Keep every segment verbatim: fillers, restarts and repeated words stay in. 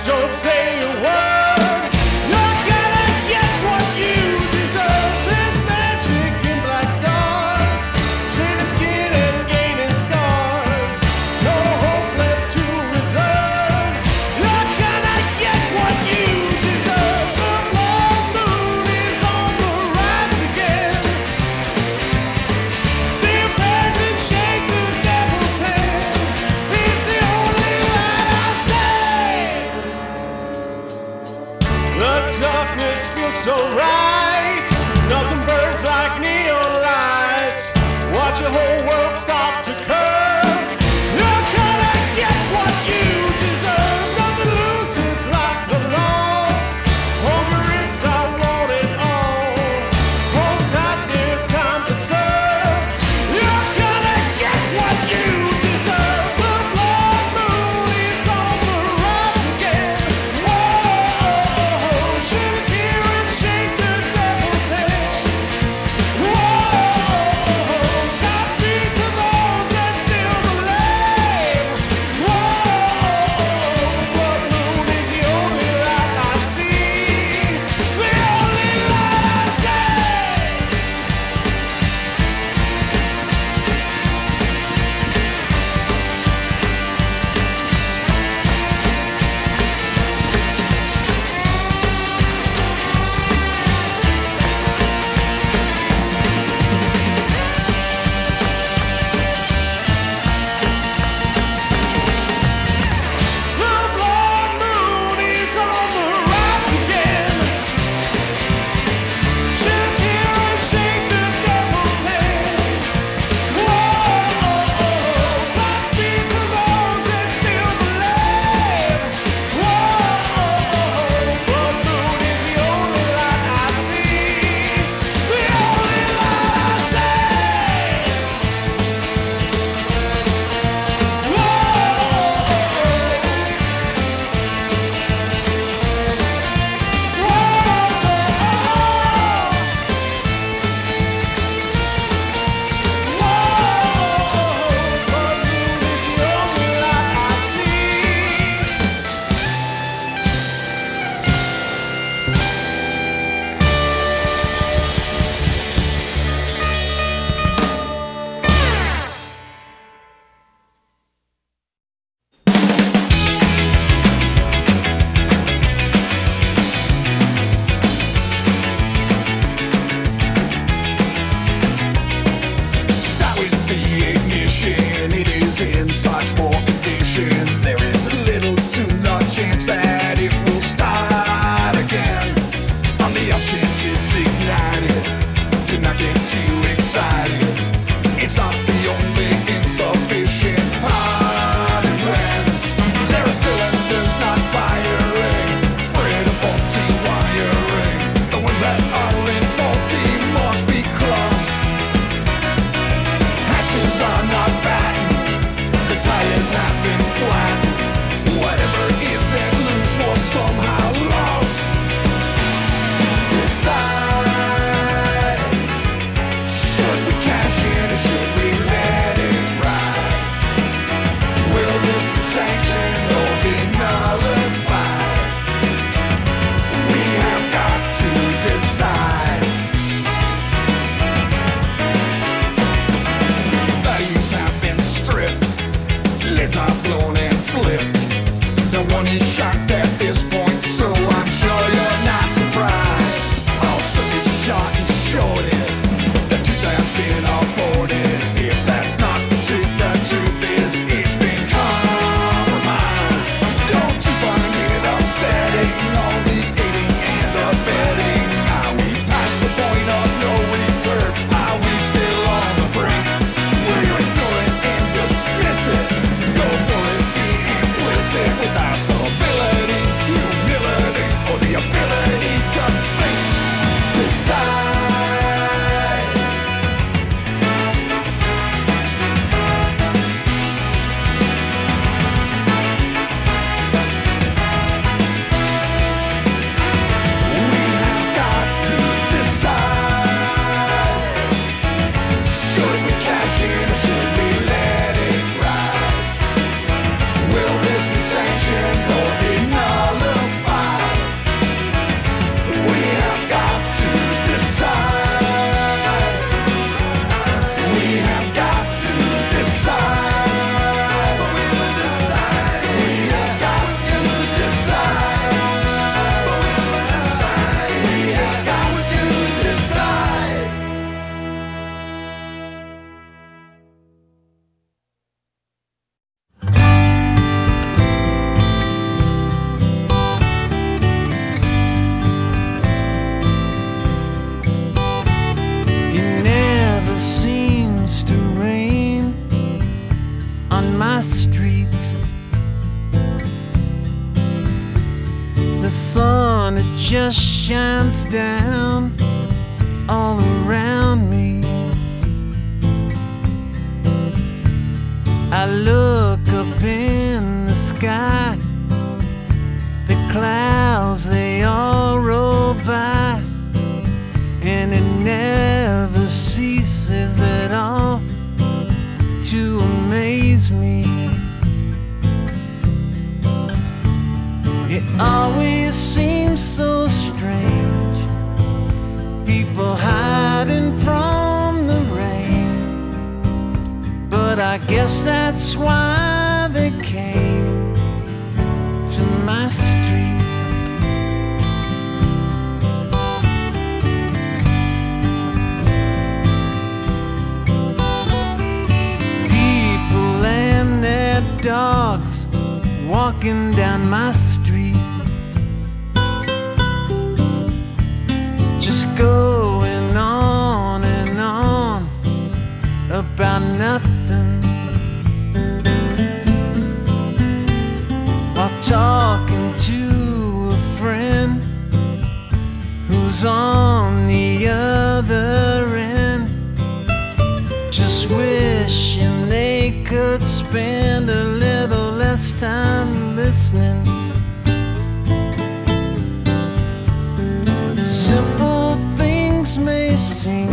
don't say a word. You're gonna get what you deserve. There's magic in black stars, shedding skin and gaining scars. No hope left to reserve. You're gonna get what you deserve. The blood moon is on the rise again. See a peasant shake the devil's hand. It's the only light I see. The darkness feels so right. Nothing burns like neon lights. Watch your whole world stop to curve. You're gonna get what you deserve. Nothing loses like the lost. Hunger is I want it all. Hold tight, there's time to serve. You're gonna get what you deserve. The blood moon is on the rise again. Whoa, shed a tear and shake the devil's hand. Whoa, Godspeed to those that still believe. Whoa, blood moon is the only light I see. The only light I see. The blood moon is on the rise again. Shed a tear and shake the devil's hand. Whoa, Godspeed to those that still believe. Whoa, blood moon is the only light I see. The only light I see. Start with the ignition. It is in such poor condition. There is little to no chance that it will start again. On the off chance it's ignited, do not get too excited. It's not the only insufficient part and plan. There are cylinders not firing, afraid of faulty wiring. The ones that are in faulty must be crossed. Hatches are not battened, the tires have been flattened. Whatever is at loose was somehow lost. Decide, should we cash in or should we shines down all around me. I look up in the sky, the clouds, they all roll by, and it never ceases at all to amaze me. It always seems so strange, people hiding from the rain, but I guess that's why they came to my street. People and their dogs walking down my street, just going on and on about nothing, while talking to a friend who's on the other end, just wishing they could spend a little less time listening. Simple things may seem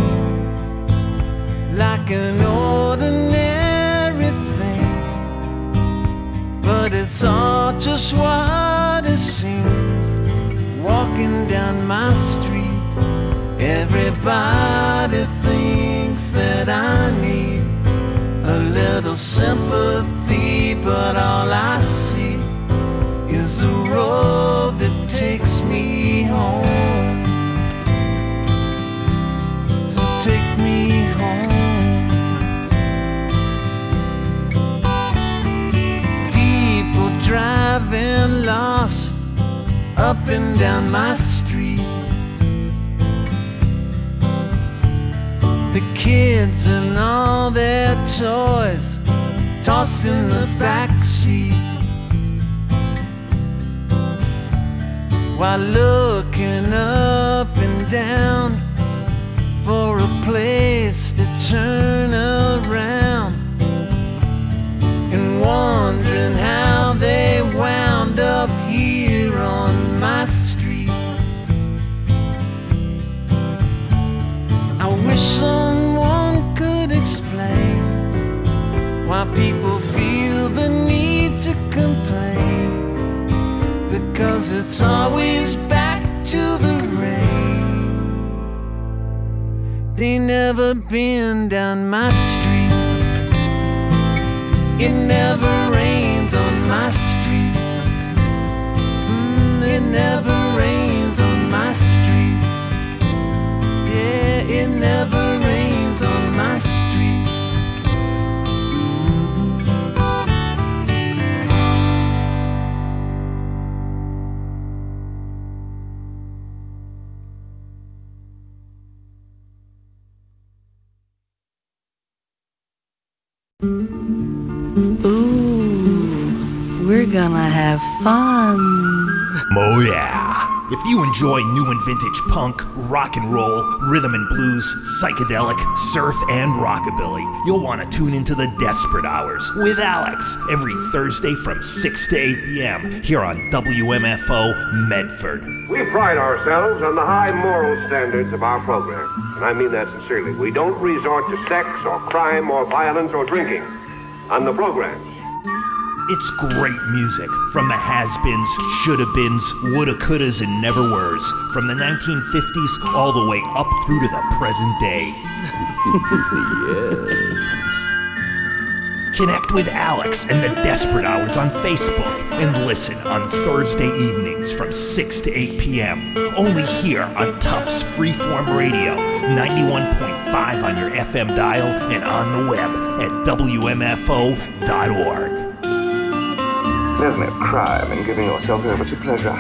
like an ordinary thing, but it's all just what it seems. Walking down my street, everybody thinks that I need a little sympathy, but all I see is the road that takes me home. So take me home. People driving lost up and down my street, the kids and all their toys tossed in the back seat, while looking up and down for a place to turn around, and wondering how they wound up here on my street. I wish someone could explain why people feel the need to complain, because it's always back to the rain. They never been down my street, it never rains on my street, mm, it never rains on my street, yeah, it never rains on my street. Ooh, we're gonna have fun. Oh yeah. If you enjoy new and vintage punk, rock and roll, rhythm and blues, psychedelic, surf, and rockabilly, you'll want to tune into the Desperate Hours with Alex every Thursday from six to eight p m here on W M F O Medford. We pride ourselves on the high moral standards of our program, and I mean that sincerely. We don't resort to sex or crime or violence or drinking on the programs. It's great music from the has-beens, shoulda-beens, woulda-couldas, and never-weres, from the nineteen fifties all the way up through to the present day. Yes. Connect with Alex and the Desperate Hours on Facebook and listen on Thursday evenings from six to eight p m only here on Tufts Freeform Radio, ninety-one point five on your F M dial and on the web at W M F O dot org. There's no crime in giving yourself over to pleasure.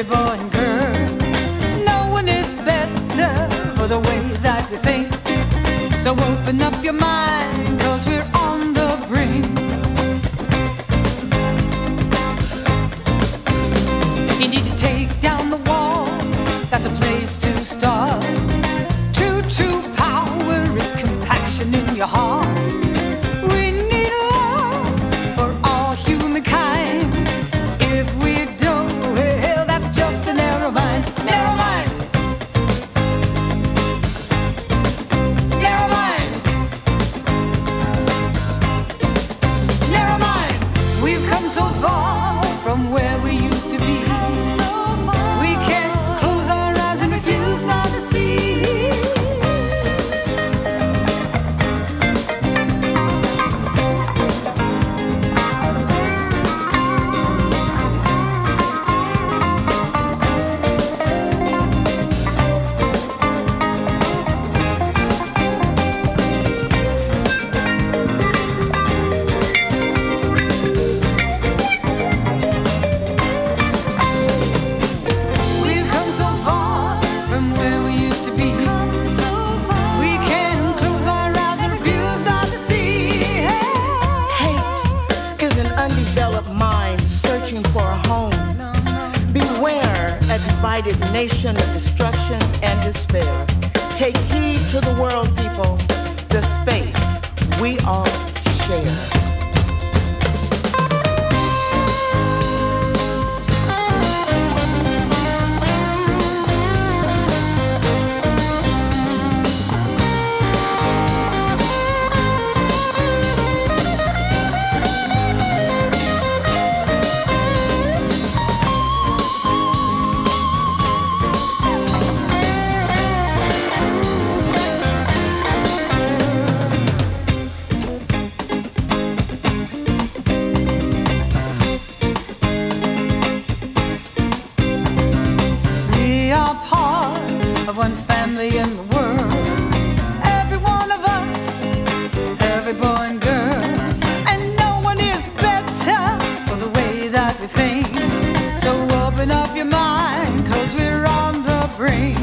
every boy and girl. No one is better for the way that we think. So open up your mind, cause we're on the brink. You need to take down the wall, that's a place to start. True, true power is compaction in your heart. We need love for all humankind. If we don't, well, that's just a narrow mind. Narrow mind. Narrow mind. Narrow mind. We've come so far from where we used to be. We can't close our eyes and refuse not to see. We've come so far from where we used to be. We can't close our eyes and refuse not to see. Hate is an undeveloped mind searching for a home. Beware a divided nation of destruction and despair. Take heed to the world, people, the space we all share. We are part of one family in the world. Every one of us, every boy and girl. And no one is better for the way that we think. So open up your mind, cause we're on the brink.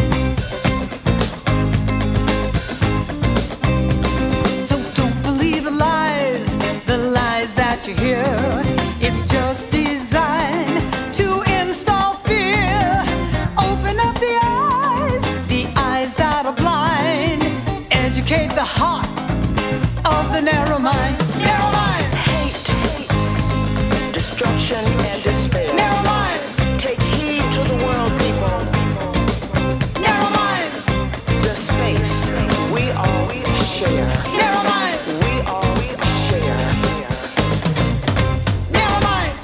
So don't believe the lies, the lies that you hear. It's just designed to install fear. Open up the eyes, the eyes that are blind. Educate the heart of the narrow mind. Narrow mind. Hate, destruction and despair. Narrow mind. Take heed to the world, people, Narrow mind. the space we all share. Narrow mind. We all share. Narrow mind.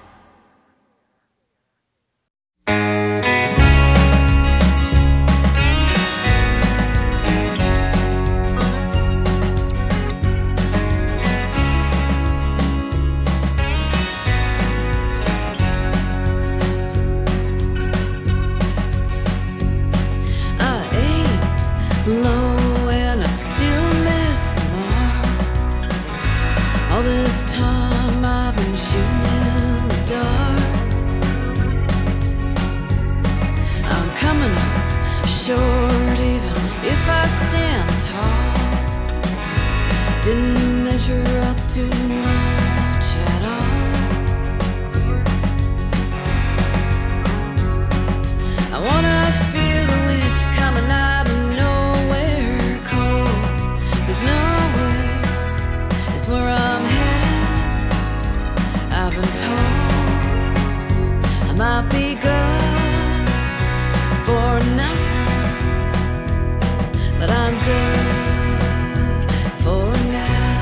I aimed low and I still missed the mark. All this time I've been shooting in the dark. I'm coming up short even if I stand tall. Didn't measure up to much at all. I wanna feel the wind coming out of nowhere cold. There's nowhere, it's where I'm headed. I've been told I might be good for nothing, but I'm good for now.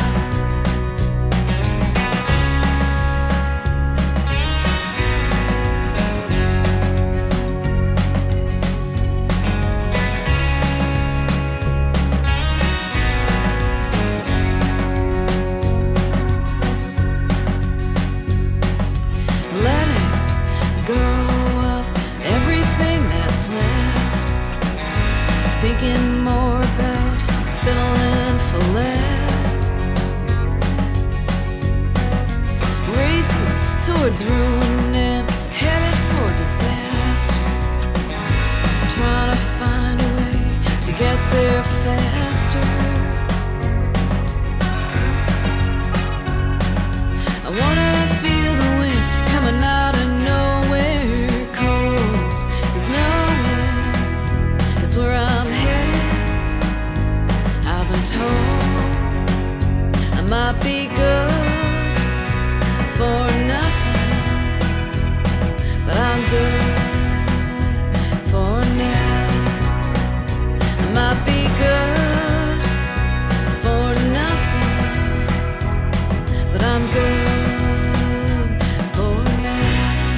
Let it go of everything that's left. Thinking more about settling for less. Racing towards ruin and headed for disaster. faster. I wanna feel the wind coming out of nowhere. Cold is nowhere, is where I'm headed. I've been told I might be good for nothing, but I'm good for now. I might be good for nothing, but I'm good for now.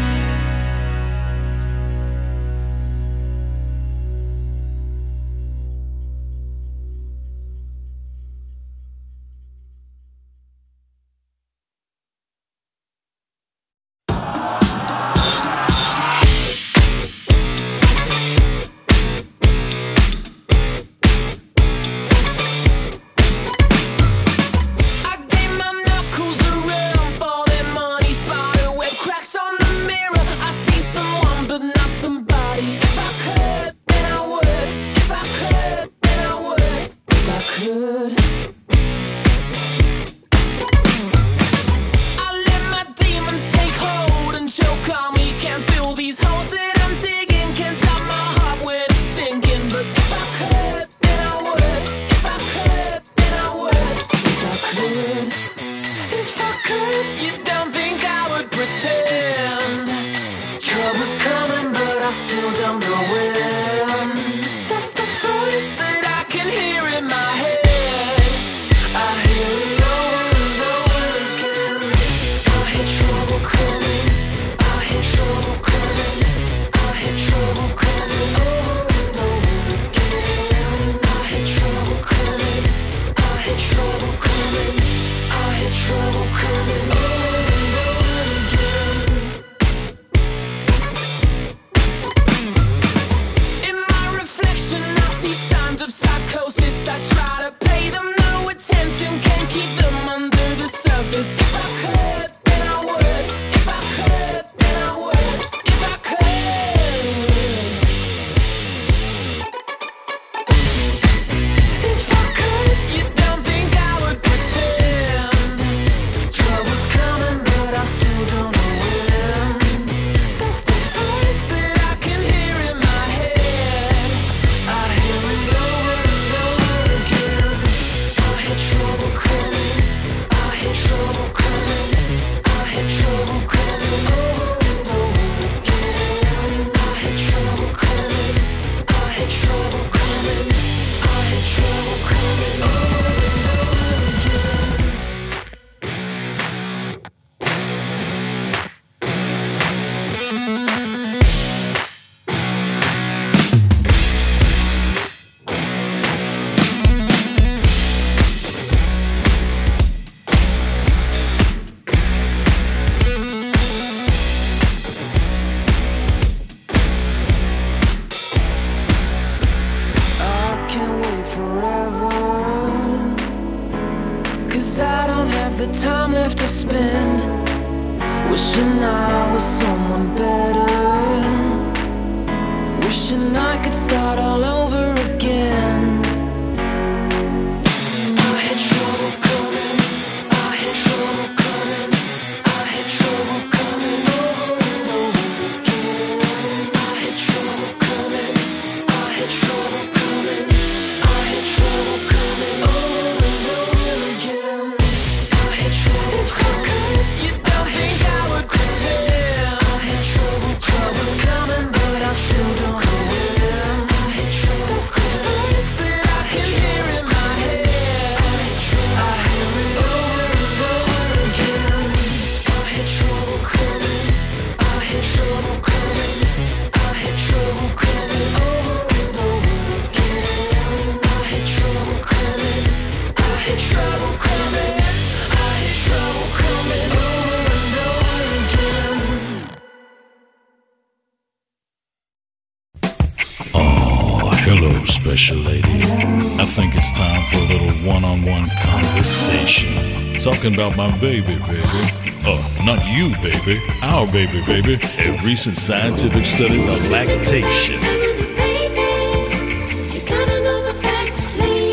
Special lady, I think it's time for a little one-on-one conversation. Talking about my baby, baby. Uh, not you, baby. Our baby, baby. And recent scientific studies on lactation. You gotta know the facts, lady.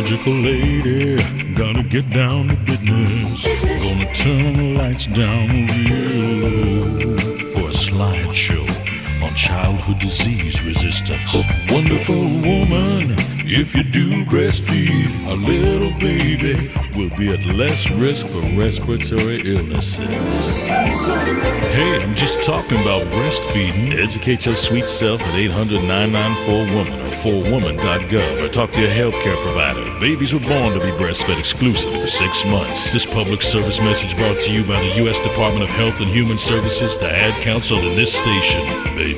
Logical lady, gotta get down to business. Business. Gonna turn the lights down real low for a slideshow on childhood disease resistance. Wonderful woman, if you do breastfeed, a little baby will be at less risk for respiratory illnesses. Hey, I'm just talking about breastfeeding. Educate your sweet self at eight hundred, nine nine four, woman or four woman dot gov or talk to your healthcare provider. Babies were born to be breastfed exclusively for six months. This public service message brought to you by the U S Department of Health and Human Services, the Ad Council, and this station, baby.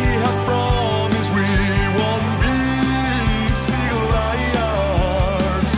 Promise we won't be single liars.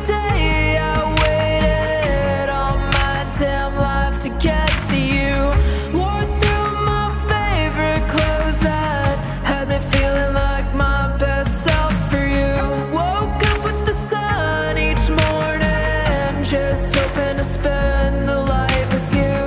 day I waited all my damn life to get to you. Wore through my favorite clothes that had me feeling like my best self for you. Woke up with the sun each morning, just hoping to spend the light with you.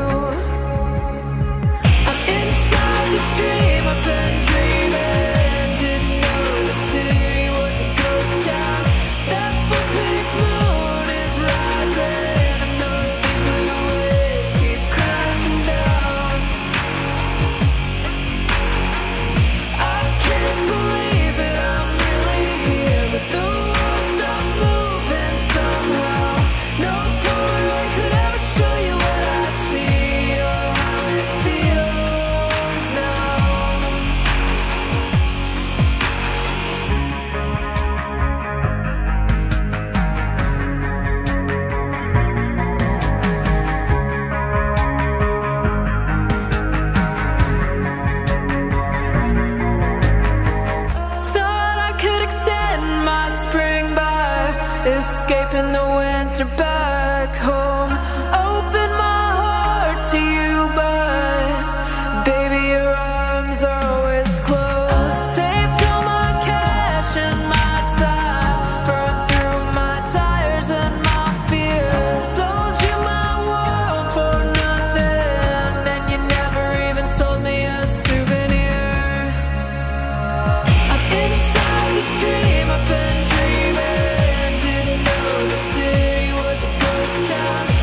I'm inside this dream I've been dreaming. Didn't know the city was a ghost town. That full pink moon is rising, and those big blue waves keep crashing down. I can't believe it, I'm really here, but the world stopped moving somehow. No Polaroid could ever show you what I see or how it feels now. Thought I could extend my spring by escaping the winter back home. Open my heart to you, but baby, your arms are always closed. Saved all my cash and my time, burned through my tires and my fears. Sold you my world for nothing, and you never even sold me a souvenir. I'm inside this dream I've been dreaming. Didn't know the city was a ghost town.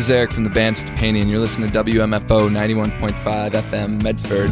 is Eric from the band Stepani, and you're listening to W M F O ninety-one point five F M Medford.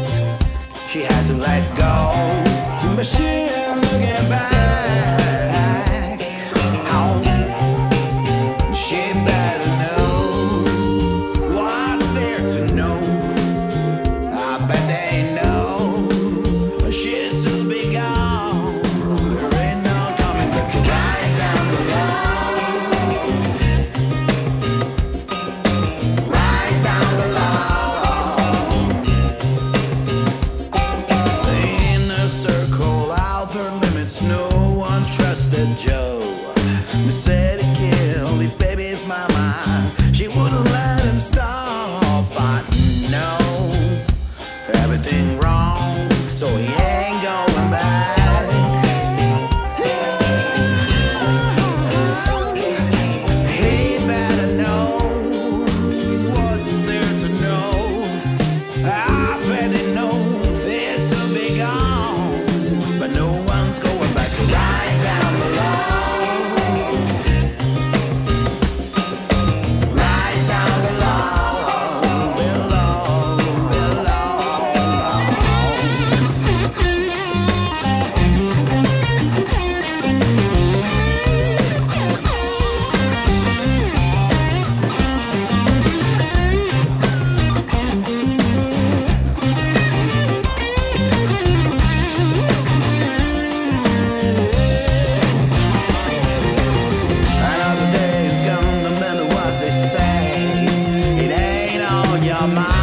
She had to let go, but she ain't looking back. your mind.